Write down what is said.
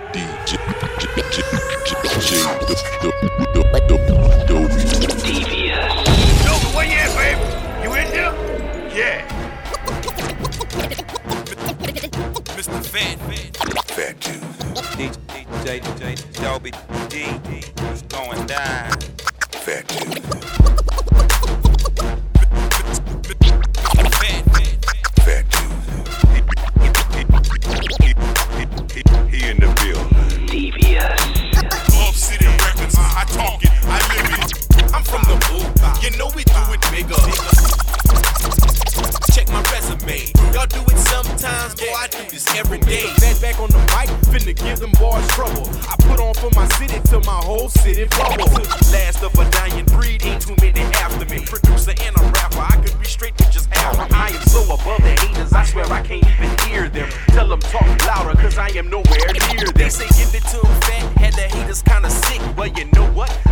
Yo, where you at, baby? You in here? Yeah. Mr. Fat Tuesday. DJ Dolby D. What's going down? Fat Tuesday. Fat Tuesday. He in the building. Devious. Love City Records. I talk it, I live it. I'm from the booth. You know we do it bigger. Check my resume. Y'all do it sometimes, boy. I do this every day. Back on the mic, finna give them boys trouble. I put on for my city till my whole city bubble. Last of a dying breed, ain't too many after me. Producer and a rapper, I could be straight with just half. I am so above the haters, I swear I can't even hear them. Tell them talk louder, cause I am nowhere near them. They say give it to them fat, had the haters kinda sick. Well, you know what?